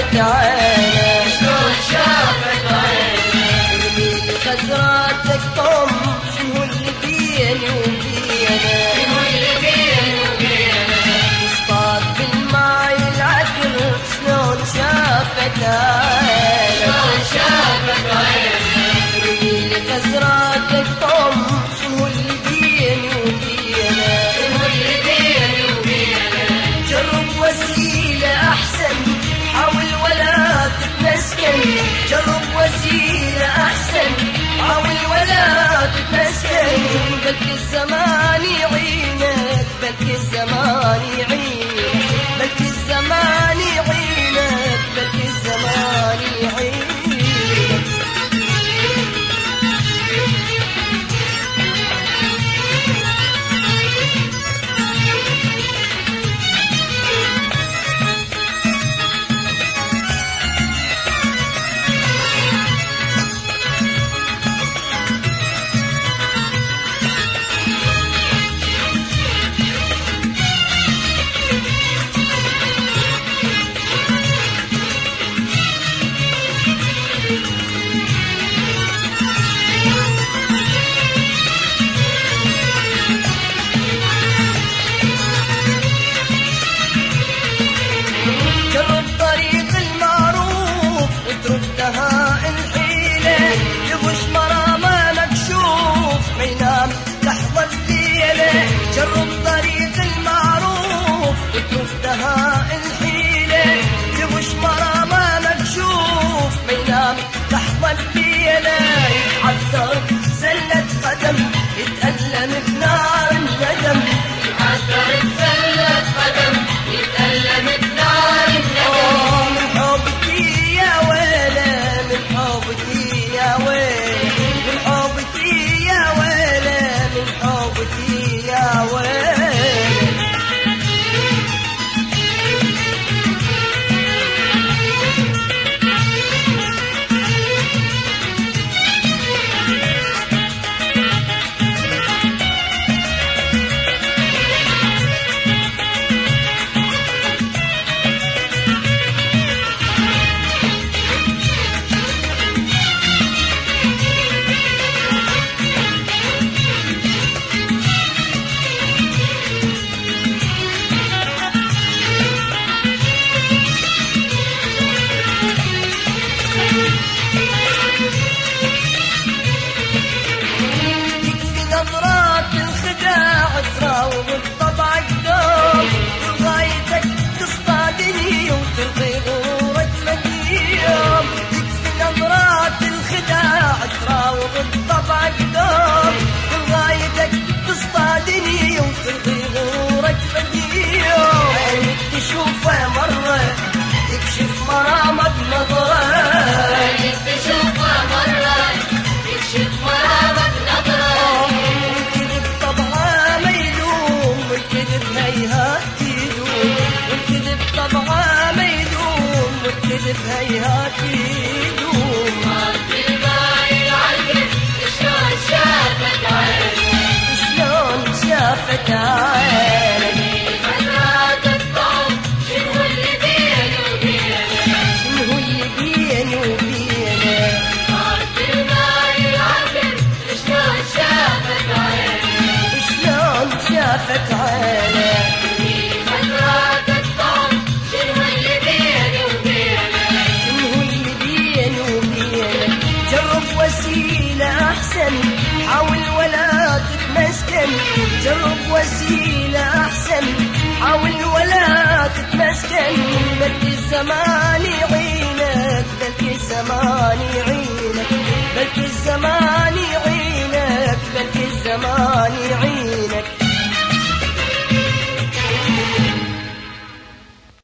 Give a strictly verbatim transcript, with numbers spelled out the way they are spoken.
شافت عينك شلون شافت عينك رميلي خزراتك طم شنو اللي بيني وبينك شنو اللي بيني وبينك اصطاد بالماي العكر شلون شافت عينك شلون شافت عينك رميلي خزراتك طم شنو اللي بيني وبينك شنو اللي بيني وبينك جرب وسيلة أحسن حاول ولا تتمسكن جرب وسيلة أحسن حاول ولا تتمسكن بلكي الزمان يعينك بلكي الزمان يعينك بلكي الزمان يعينك بلكي الزمان يعينك جرب طريق المعروف وتردها الحيلة يغش مرامى مكشوف ما ينام لحظة الليلة جرب طريق المعروف وتردها الحيلة يغش مرامى مكشوف ما ينام لحظة الليلة يتعثر زلة قدم يتألم بنار الندم يتعثر بزلة قدم يتألم بنار الندم من حبك يا ويلة من حبك يا ويلة من حبك يا ويلة من حبك يا ويلة يكفي نظرات الخداع تراوغ بطبعك دوم غايتك تصطادني وتلغي غرورك مديوم يكفي نظرات الخداع تراوغ بطبعك دوم غايتك تصطادني وتلغي غرورك مديوم عينك تشوفه مرة تكشف مرامك نظرة عينك تشوفها مرة تكشف مرامك نظرة والكذب طبعا ما يلوم والكذب هيهات يدوم والكذب طبعا ما يلوم والكذب هيهات يدوم ربي الماي العذب شلون شافت عينك شلون شافت عينك خزرات الطعم شنو اللي بيني وبينك شنو اللي بيني وبينك ربي الماي العذب شلون شافت عينك شلون شافت عينك خزرات الطعم شنو اللي بيني وبينك شنو اللي بيني وبينك جرب وسيلة أحسن حاول ولا تتمسكن جرب وسيلة أحسن حاول ولا تتمسكن بلكي الزمان يعينك بلكي الزمان يعينك بلكي الزمان